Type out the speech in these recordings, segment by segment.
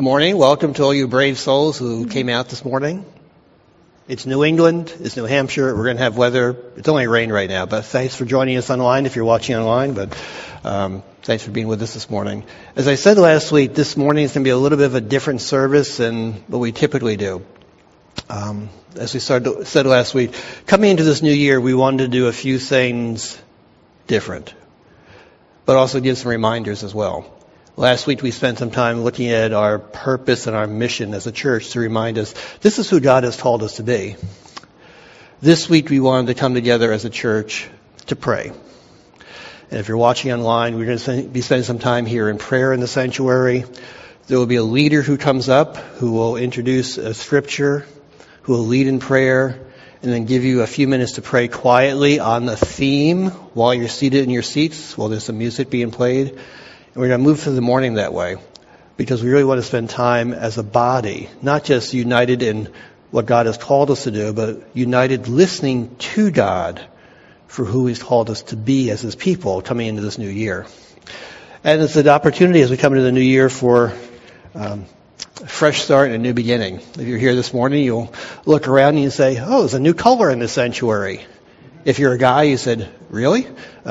Good morning. Welcome to all you brave souls who came out this morning. It's New England. It's New Hampshire. We're going to have weather. It's only rain right now, but thanks for joining us online if you're watching online. But thanks for being with us this morning. As I said last week, this morning is going to be a little bit of a different service than what we typically do. As we said last week, coming into this new year, we wanted to do a few things different, but also give some reminders as well. Last week we spent some time looking at our purpose and our mission as a church to remind us this is who God has called us to be. This week we wanted to come together as a church to pray. And if you're watching online, we're going to be spending some time here in prayer in the sanctuary. There will be a leader who comes up who will introduce a scripture, who will lead in prayer, and then give you a few minutes to pray quietly on the theme while you're seated in your seats, while there's some music being played. And we're going to move through the morning that way because we really want to spend time as a body, not just united in what God has called us to do, but united listening to God for who He's called us to be as His people coming into this new year. And it's an opportunity as we come into the new year for a fresh start and a new beginning. If you're here this morning, you'll look around and you say, oh, there's a new color in this sanctuary. If you're a guy, you said, really?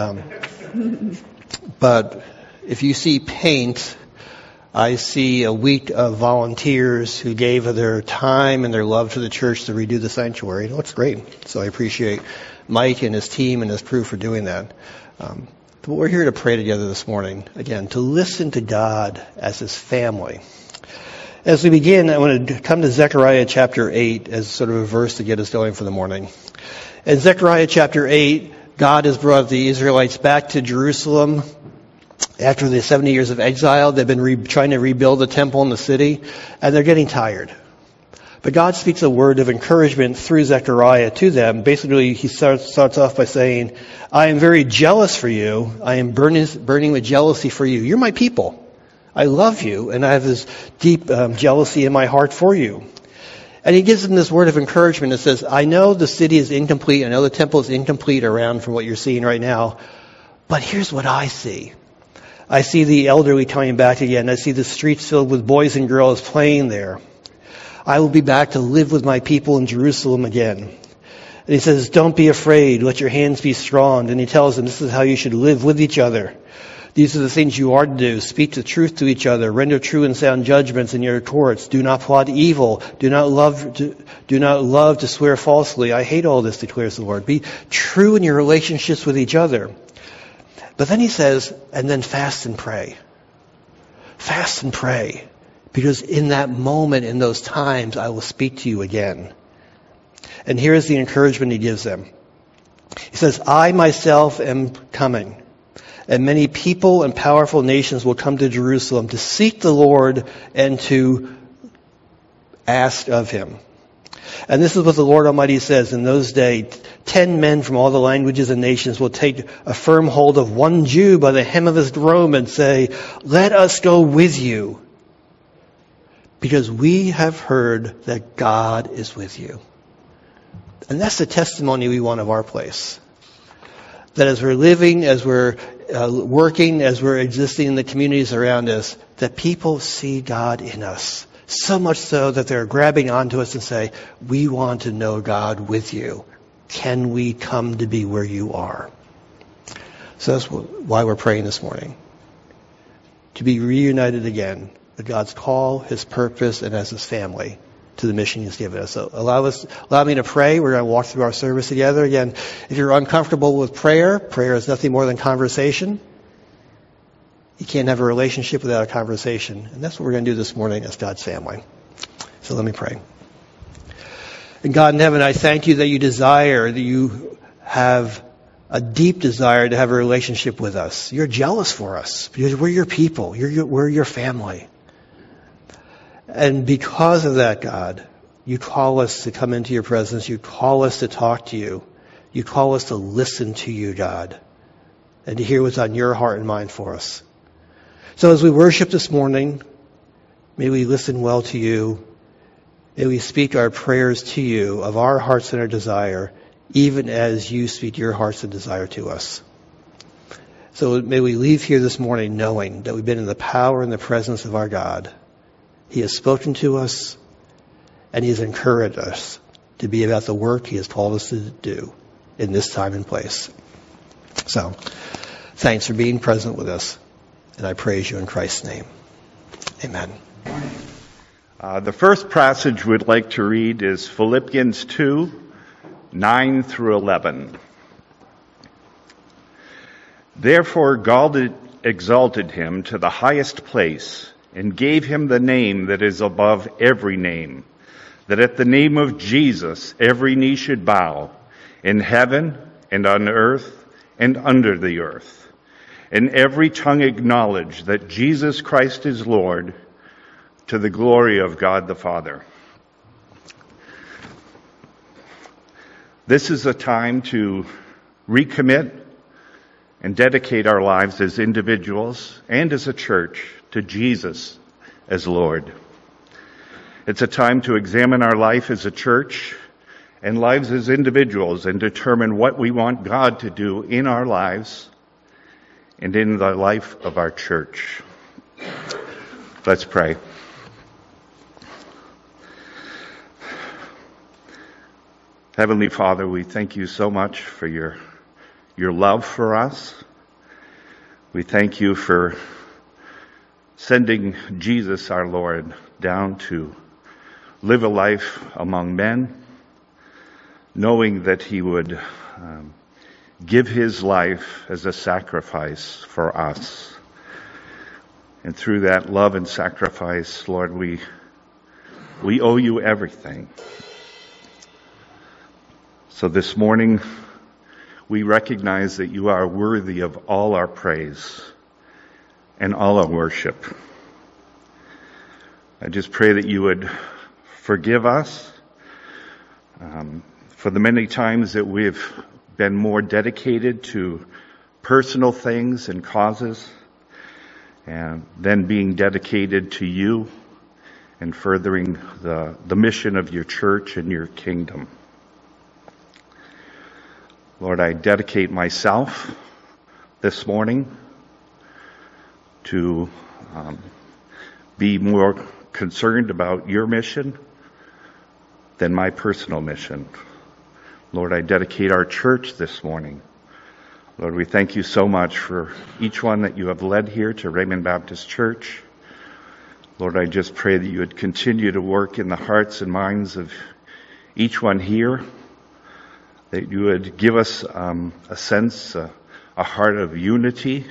But if you see paint, I see a week of volunteers who gave their time and their love to the church to redo the sanctuary. It looks great. So I appreciate Mike and his team and his crew for doing that. But we're here to pray together this morning, again, to listen to God as His family. As we begin, I want to come to Zechariah chapter 8 as sort of a verse to get us going for the morning. In Zechariah chapter 8, God has brought the Israelites back to Jerusalem. After the 70 years of exile, they've been trying to rebuild the temple in the city, and they're getting tired. But God speaks a word of encouragement through Zechariah to them. Basically, he starts off by saying, I am very jealous for you. I am burning with jealousy for you. You're my people. I love you, and I have this deep jealousy in my heart for you. And he gives them this word of encouragement that says, I know the city is incomplete. I know the temple is incomplete around from what you're seeing right now. But here's what I see. I see the elderly coming back again. I see the streets filled with boys and girls playing there. I will be back to live with my people in Jerusalem again. And he says, don't be afraid. Let your hands be strong. And he tells them this is how you should live with each other. These are the things you are to do. Speak the truth to each other. Render true and sound judgments in your courts. Do not plot evil. Do not love to swear falsely. I hate all this, declares the Lord. Be true in your relationships with each other. But then he says, and then fast and pray. Fast and pray. Because in that moment, in those times, I will speak to you again. And here's the encouragement he gives them. He says, I myself am coming. And many people and powerful nations will come to Jerusalem to seek the Lord and to ask of Him. And this is what the Lord Almighty says, in those days, 10 men from all the languages and nations will take a firm hold of one Jew by the hem of his robe and say, let us go with you, because we have heard that God is with you. And that's the testimony we want of our place. That as we're living, as we're working, as we're existing in the communities around us, that people see God in us. So much so that they're grabbing onto us and say, we want to know God with you. Can we come to be where you are? So that's why we're praying this morning. To be reunited again with God's call, His purpose, and as His family to the mission He's given us. So allow me to pray. We're going to walk through our service together. Again, if you're uncomfortable with prayer is nothing more than conversation. You can't have a relationship without a conversation. And that's what we're going to do this morning as God's family. So let me pray. And God in heaven, I thank you that you have a deep desire to have a relationship with us. You're jealous for us because we're your people. We're your family. And because of that, God, you call us to come into your presence. You call us to talk to you. You call us to listen to you, God, and to hear what's on your heart and mind for us. So as we worship this morning, may we listen well to you. May we speak our prayers to you of our hearts and our desire, even as you speak your hearts and desire to us. So may we leave here this morning knowing that we've been in the power and the presence of our God. He has spoken to us, and He has encouraged us to be about the work He has called us to do in this time and place. So, thanks for being present with us, and I praise you in Christ's name. Amen. The first passage we'd like to read is Philippians 2, 9 through 11. Therefore God exalted him to the highest place and gave him the name that is above every name, that at the name of Jesus every knee should bow, in heaven and on earth and under the earth, and every tongue acknowledge that Jesus Christ is Lord, to the glory of God the Father. This is a time to recommit and dedicate our lives as individuals and as a church to Jesus as Lord. It's a time to examine our life as a church and lives as individuals and determine what we want God to do in our lives and in the life of our church. Let's pray. Heavenly Father, we thank you so much for your love for us. We thank you for sending Jesus, our Lord, down to live a life among men, knowing that he would give his life as a sacrifice for us. And through that love and sacrifice, Lord, we owe you everything. So this morning, we recognize that you are worthy of all our praise and all our worship. I just pray that you would forgive us for the many times that we've been more dedicated to personal things and causes and then being dedicated to you and furthering the mission of your church and your kingdom. Lord, I dedicate myself this morning to be more concerned about your mission than my personal mission. Lord, I dedicate our church this morning. Lord, we thank you so much for each one that you have led here to Raymond Baptist Church. Lord, I just pray that you would continue to work in the hearts and minds of each one here, that you would give us a sense, a heart of unity,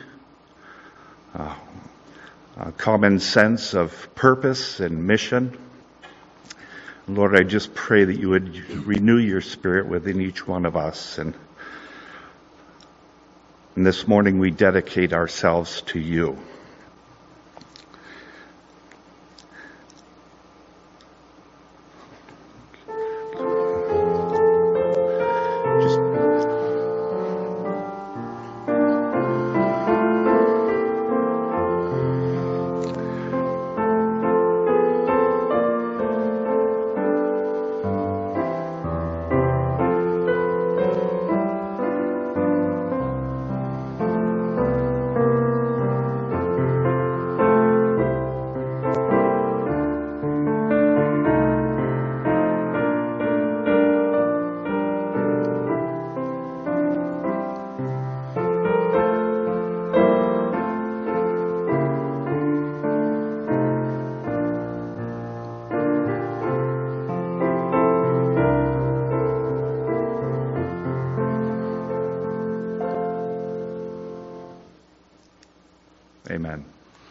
a common sense of purpose and mission. Lord, I just pray that you would renew your spirit within each one of us. And this morning we dedicate ourselves to you. Amen.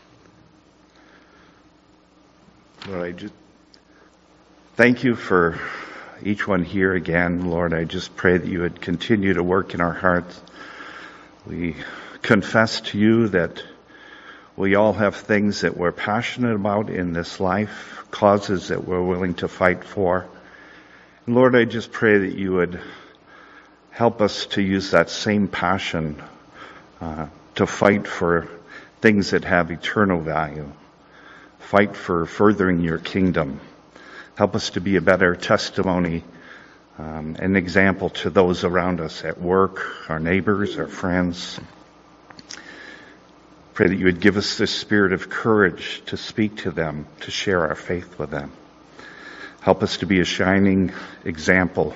Lord, I just thank you for each one here again. Lord, I just pray that you would continue to work in our hearts. We confess to you that we all have things that we're passionate about in this life, causes that we're willing to fight for. And Lord, I just pray that you would help us to use that same passion to fight for things that have eternal value. Fight for furthering your kingdom. Help us to be a better testimony, an example to those around us at work, our neighbors, our friends. Pray that you would give us this spirit of courage to speak to them, to share our faith with them. Help us to be a shining example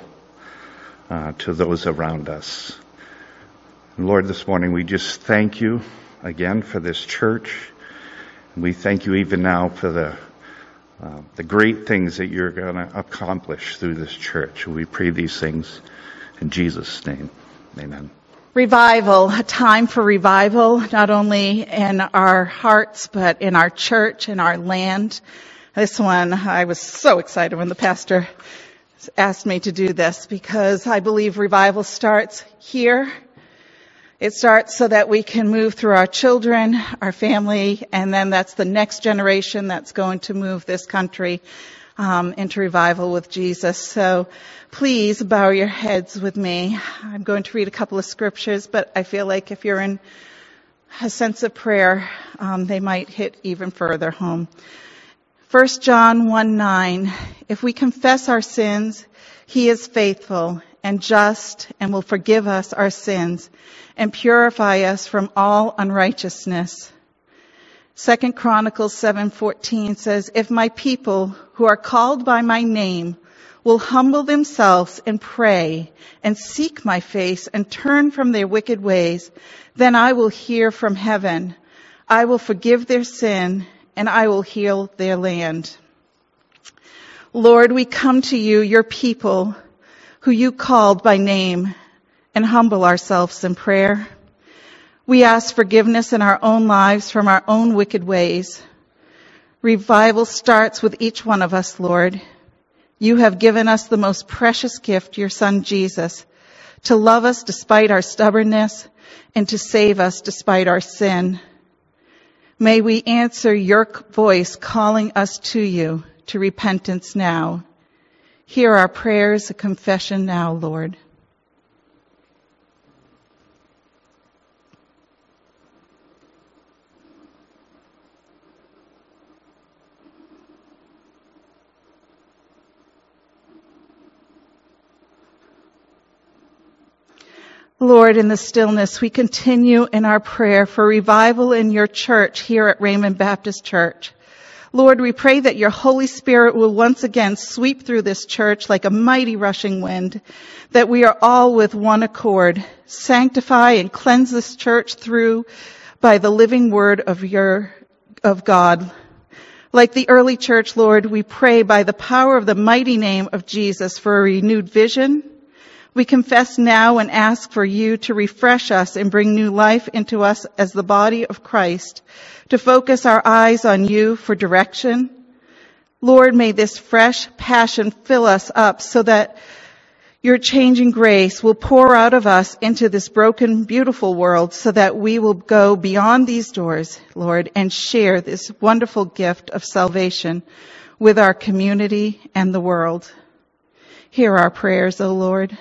to those around us. And Lord, this morning we just thank you again for this church. We thank you even now for the great things that you're going to accomplish through this church. We pray these things in Jesus' name. Amen. Revival, a time for revival, not only in our hearts, but in our church, in our land. This one, I was so excited when the pastor asked me to do this, because I believe revival starts here. It starts so that we can move through our children, our family, and then that's the next generation that's going to move this country into revival with Jesus. So please bow your heads with me. I'm going to read a couple of scriptures, but I feel like if you're in a sense of prayer, they might hit even further home. 1 John 1:9, if we confess our sins, he is faithful and just and will forgive us our sins and purify us from all unrighteousness. 2 Chronicles 7:14 says, if my people who are called by my name will humble themselves and pray and seek my face and turn from their wicked ways, then I will hear from heaven. I will forgive their sin and I will heal their land. Lord, we come to you, your people, who you called by name, and humble ourselves in prayer. We ask forgiveness in our own lives from our own wicked ways. Revival starts with each one of us, Lord. You have given us the most precious gift, your Son Jesus, to love us despite our stubbornness and to save us despite our sin. May we answer your voice calling us to you, to repentance now. Hear our prayers of confession now, Lord. Lord, in the stillness, we continue in our prayer for revival in your church here at Raymond Baptist Church. Lord, we pray that your Holy Spirit will once again sweep through this church like a mighty rushing wind, that we are all with one accord. Sanctify and cleanse this church through by the living word of God. Like the early church, Lord, we pray by the power of the mighty name of Jesus for a renewed vision. We confess now and ask for you to refresh us and bring new life into us as the body of Christ, to focus our eyes on you for direction. Lord, may this fresh passion fill us up so that your changing grace will pour out of us into this broken, beautiful world so that we will go beyond these doors, Lord, and share this wonderful gift of salvation with our community and the world. Hear our prayers, O Lord.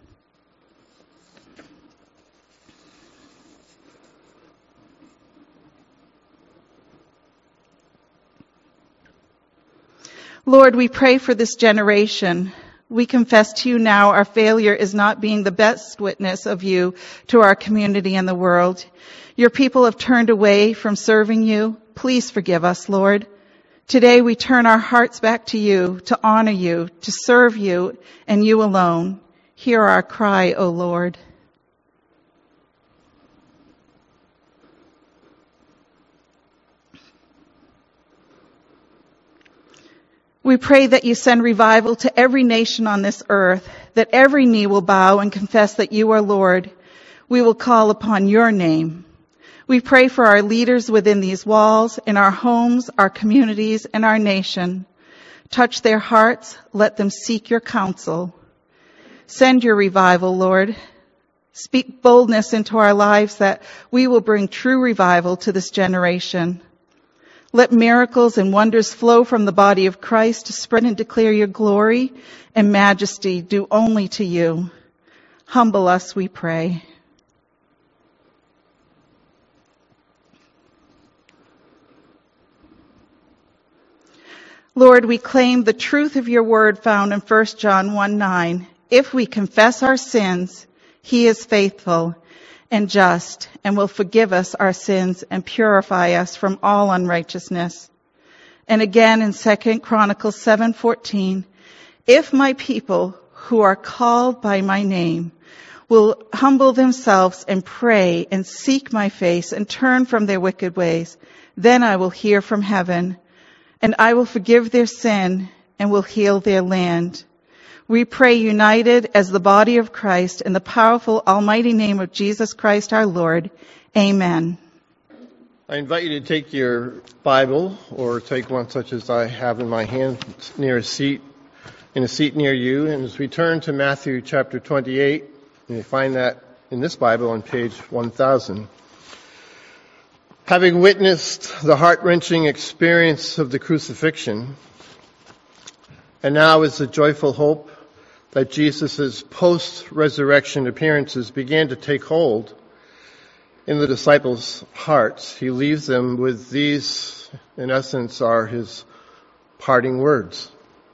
Lord, we pray for this generation. We confess to you now our failure is not being the best witness of you to our community and the world. Your people have turned away from serving you. Please forgive us, Lord. Today we turn our hearts back to you, to honor you, to serve you, and you alone. Hear our cry, O Lord. We pray that you send revival to every nation on this earth, that every knee will bow and confess that you are Lord. We will call upon your name. We pray for our leaders within these walls, in our homes, our communities, and our nation. Touch their hearts. Let them seek your counsel. Send your revival, Lord. Speak boldness into our lives that we will bring true revival to this generation. Let miracles and wonders flow from the body of Christ to spread and declare your glory and majesty due only to you. Humble us, we pray. Lord, we claim the truth of your word found in 1 John 1:9. If we confess our sins, he is faithful and just, and will forgive us our sins and purify us from all unrighteousness. And again in 2 Chronicles 7:14, if my people who are called by my name will humble themselves and pray and seek my face and turn from their wicked ways, then I will hear from heaven, and I will forgive their sin and will heal their land. We pray united as the body of Christ in the powerful, almighty name of Jesus Christ our Lord. Amen. I invite you to take your Bible, or take one such as I have in my hand, in a seat near you. And as we turn to Matthew chapter 28, you find that in this Bible on page 1000. Having witnessed the heart-wrenching experience of the crucifixion, and now is the joyful hope that Jesus' post-resurrection appearances began to take hold in the disciples' hearts, he leaves them with these, in essence, are his parting words.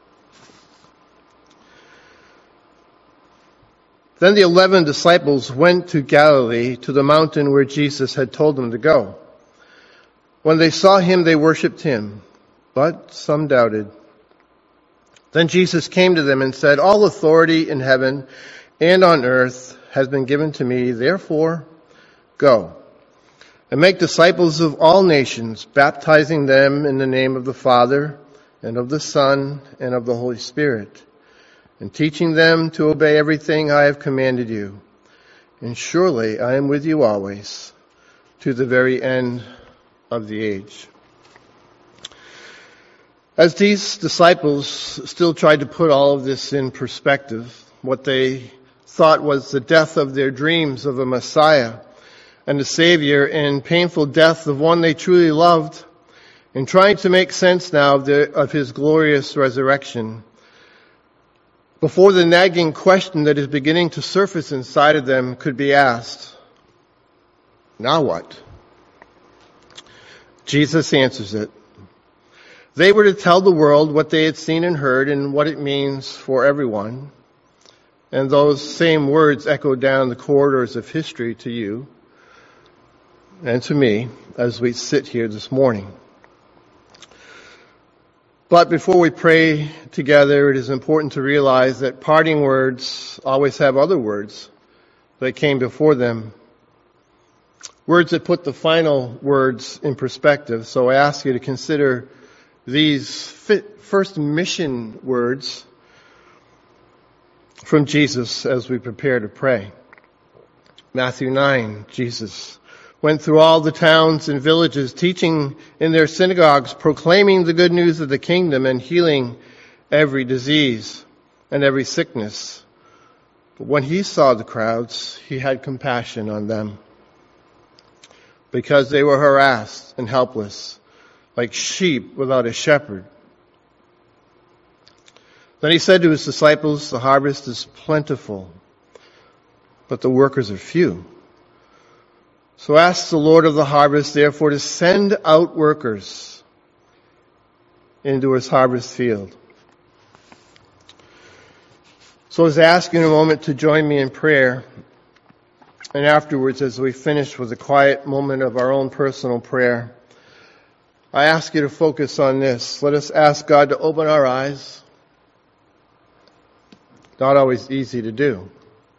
Then the 11 disciples went to Galilee, to the mountain where Jesus had told them to go. When they saw him, they worshipped him, but some doubted. Then Jesus came to them and said, all authority in heaven and on earth has been given to me. Therefore, go and make disciples of all nations, baptizing them in the name of the Father and of the Son and of the Holy Spirit, and teaching them to obey everything I have commanded you. And surely I am with you always, to the very end of the age. As these disciples still tried to put all of this in perspective, what they thought was the death of their dreams of a Messiah and a Savior, and painful death of one they truly loved, and trying to make sense now of his glorious resurrection, before the nagging question that is beginning to surface inside of them could be asked, now what? Jesus answers it. They were to tell the world what they had seen and heard and what it means for everyone. And those same words echo down the corridors of history to you and to me as we sit here this morning. But before we pray together, it is important to realize that parting words always have other words that came before them. Words that put the final words in perspective. So I ask you to consider these first mission words from Jesus as we prepare to pray. Matthew 9, Jesus went through all the towns and villages, teaching in their synagogues, proclaiming the good news of the kingdom and healing every disease and every sickness. But when he saw the crowds, he had compassion on them, because they were harassed and helpless, like sheep without a shepherd. Then he said to his disciples, the harvest is plentiful, but the workers are few. So ask the Lord of the harvest, therefore, to send out workers into his harvest field. So as I ask you in a moment to join me in prayer, and afterwards, as we finish with a quiet moment of our own personal prayer, I ask you to focus on this. Let us ask God to open our eyes. Not always easy to do.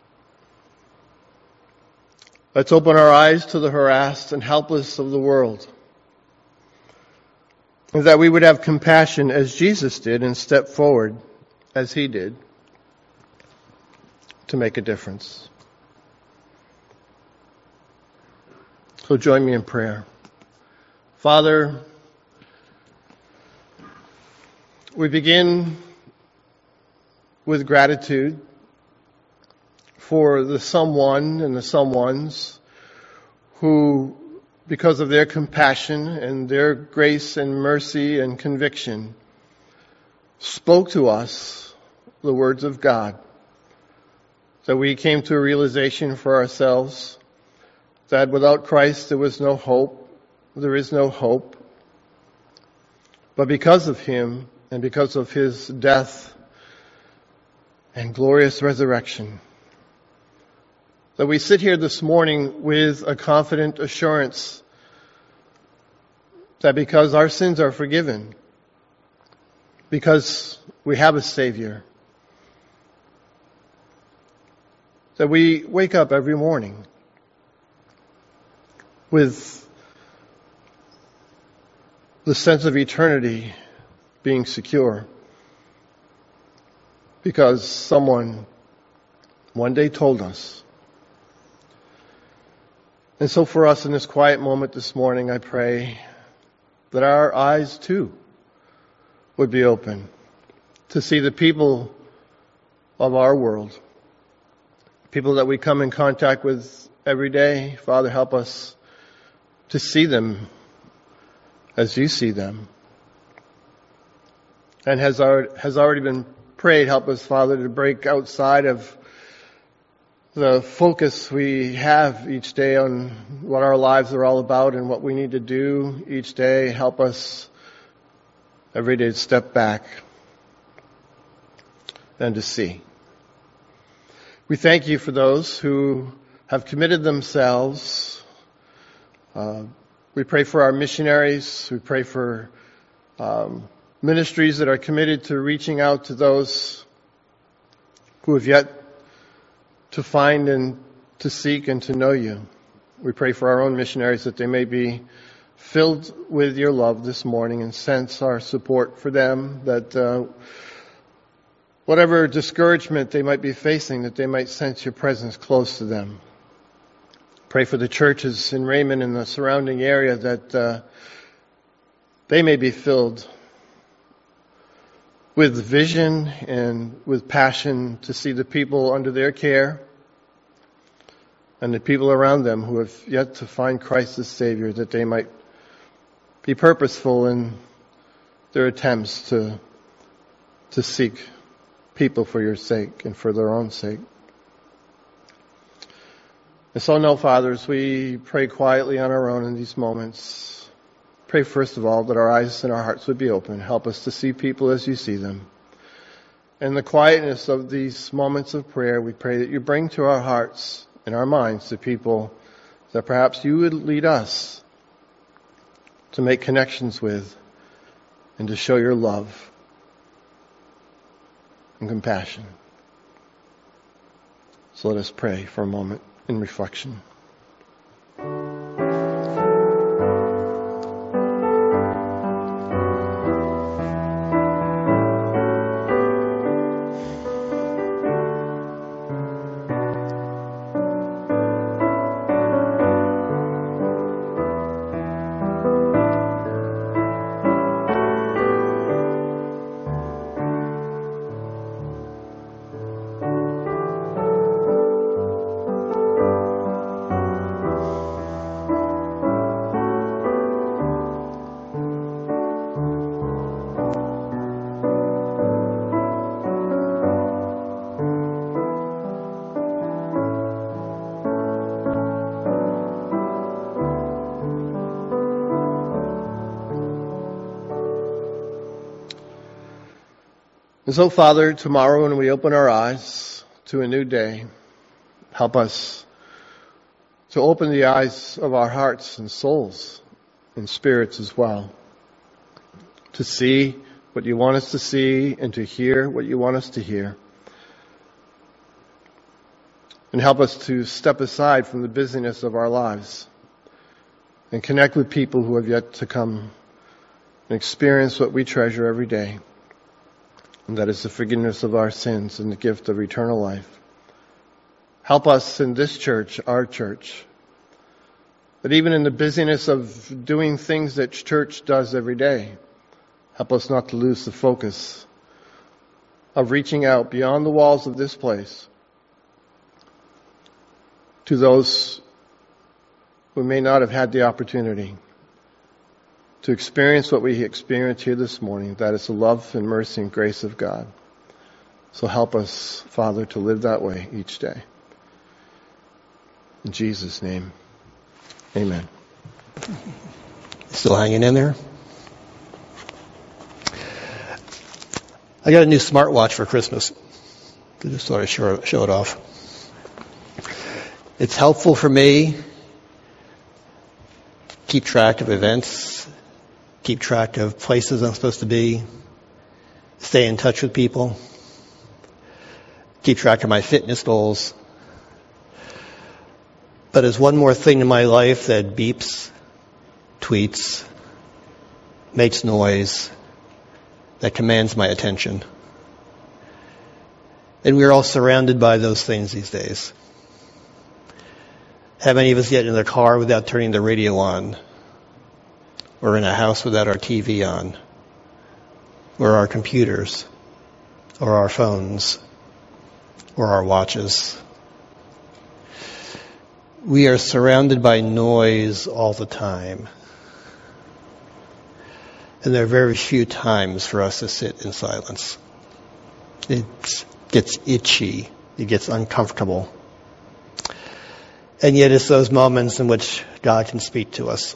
Let's open our eyes to the harassed and helpless of the world, and that we would have compassion as Jesus did and step forward as he did to make a difference. So join me in prayer. Father, we begin with gratitude for the someone and the someones who, because of their compassion and their grace and mercy and conviction, spoke to us the words of God, that we came to a realization for ourselves that without Christ there was no hope, there is no hope. But because of him and because of his death and glorious resurrection, that we sit here this morning with a confident assurance that because our sins are forgiven, because we have a Savior, that we wake up every morning with the sense of eternity being secure, because someone one day told us. And so for us in this quiet moment this morning, I pray that our eyes too would be open to see the people of our world, people that we come in contact with every day. Father, help us to see them as you see them. And has already been prayed, help us, Father, to break outside of the focus we have each day on what our lives are all about and what we need to do each day. Help us every day to step back and to see. We thank you for those who have committed themselves. We pray for our missionaries. We pray for ministries that are committed to reaching out to those who have yet to find and to seek and to know you. We pray for our own missionaries that they may be filled with your love this morning and sense our support for them, that whatever discouragement they might be facing, that they might sense your presence close to them. Pray for the churches in Raymond and the surrounding area that they may be filled with vision and with passion to see the people under their care and the people around them who have yet to find Christ as Savior, that they might be purposeful in their attempts to seek people for your sake and for their own sake. And so now, fathers, we pray quietly on our own in these moments. Pray first of all that our eyes and our hearts would be open. Help us to see people as you see them. In the quietness of these moments of prayer, we pray that you bring to our hearts and our minds the people that perhaps you would lead us to make connections with and to show your love and compassion. So let us pray for a moment in reflection. And so, Father, tomorrow when we open our eyes to a new day, help us to open the eyes of our hearts and souls and spirits as well, to see what you want us to see and to hear what you want us to hear. And help us to step aside from the busyness of our lives and connect with people who have yet to come and experience what we treasure every day. And that is the forgiveness of our sins and the gift of eternal life. Help us in this church, our church, that even in the busyness of doing things that church does every day, help us not to lose the focus of reaching out beyond the walls of this place to those who may not have had the opportunity to experience what we experience here this morning, that is the love and mercy and grace of God. So help us, Father, to live that way each day. In Jesus' name, amen. Still hanging in there? I got a new smartwatch for Christmas. I just thought I'd show it off. It's helpful for me to keep track of events, keep track of places I'm supposed to be, stay in touch with people, keep track of my fitness goals. But there's one more thing in my life that beeps, tweets, makes noise, that commands my attention. And we're all surrounded by those things these days. How many of us get in the car without turning the radio on? Or in a house without our TV on? Or our computers? Or our phones? Or our watches? We are surrounded by noise all the time. And there are very few times for us to sit in silence. It gets itchy. It gets uncomfortable. And yet it's those moments in which God can speak to us.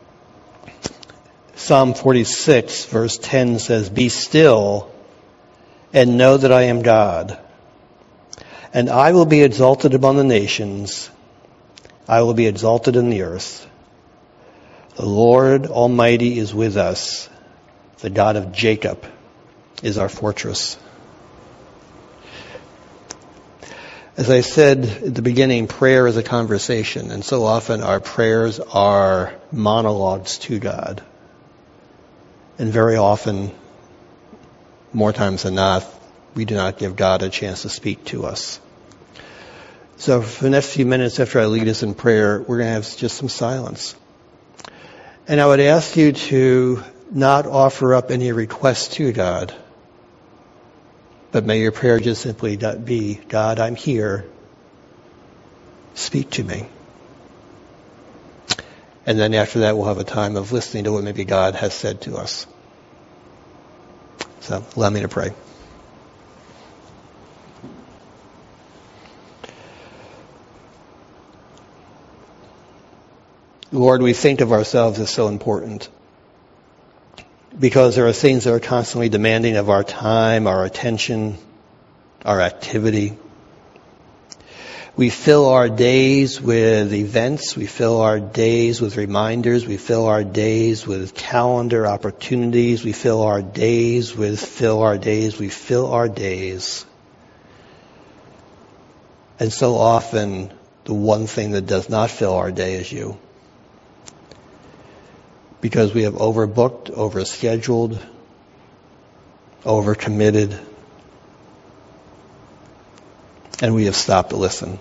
Psalm 46 verse 10 says, "Be still and know that I am God. And I will be exalted among the nations. I will be exalted in the earth. The Lord Almighty is with us. The God of Jacob is our fortress." As I said at the beginning, prayer is a conversation, and so often our prayers are monologues to God. And very often, more times than not, we do not give God a chance to speak to us. So for the next few minutes after I lead us in prayer, we're going to have just some silence. And I would ask you to not offer up any requests to God, but may your prayer just simply be, "God, I'm here. Speak to me." And then after that, we'll have a time of listening to what maybe God has said to us. So allow me to pray. Lord, we think of ourselves as so important because there are things that are constantly demanding of our time, our attention, our activity. We fill our days with events. We fill our days with reminders. We fill our days with calendar opportunities. We fill our days with fill our days. We fill our days. And so often, the one thing that does not fill our day is you. Because we have overbooked, overscheduled, overcommitted, and we have stopped to listen.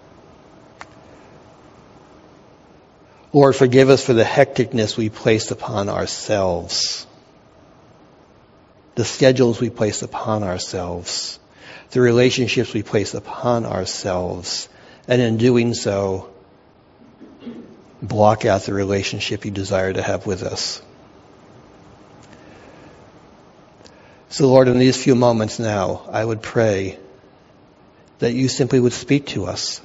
Lord, forgive us for the hecticness we place upon ourselves, the schedules we place upon ourselves, the relationships we place upon ourselves, and in doing so, block out the relationship you desire to have with us. So Lord, in these few moments now, I would pray that you simply would speak to us.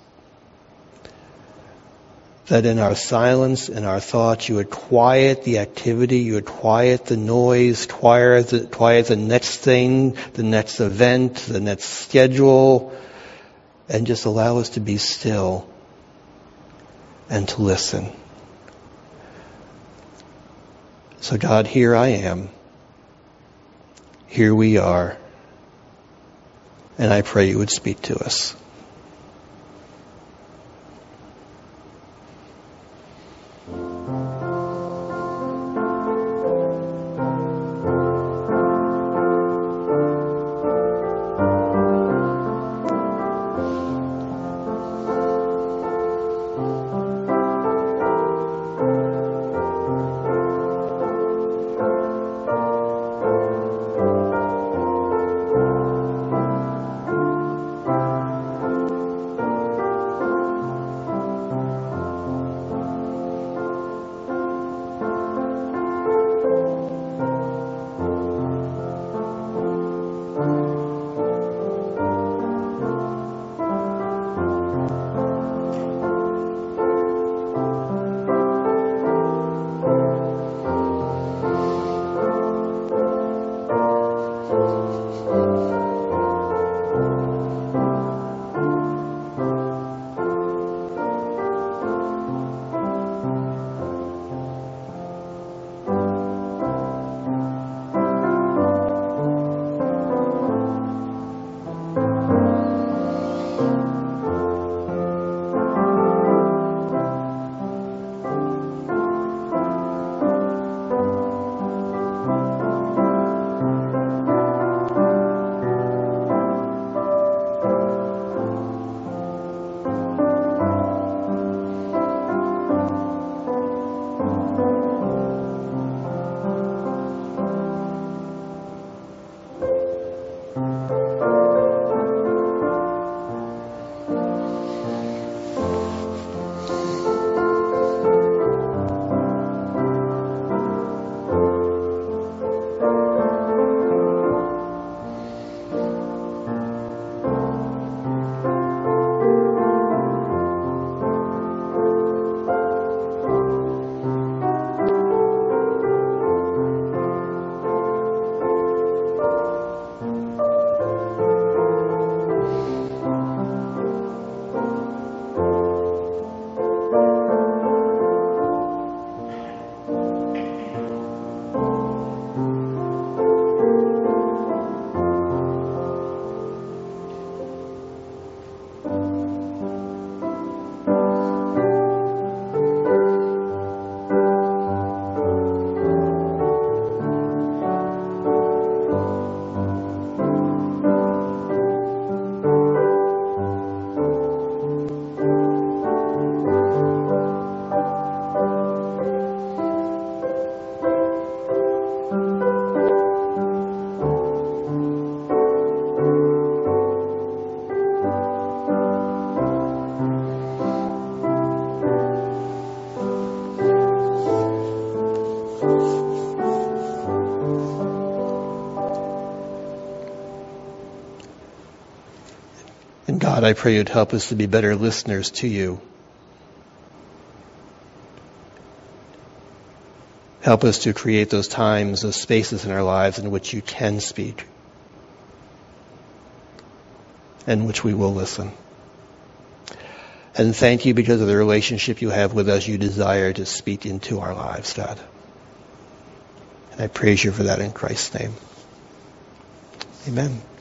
That in our silence, in our thoughts, you would quiet the activity, you would quiet the noise, quiet the next thing, the next event, the next schedule, and just allow us to be still and to listen. So God, here I am. Here we are. And I pray you would speak to us. And God, I pray you'd help us to be better listeners to you. Help us to create those times, those spaces in our lives in which you can speak, and which we will listen. And thank you because of the relationship you have with us. You desire to speak into our lives, God. And I praise you for that in Christ's name. Amen.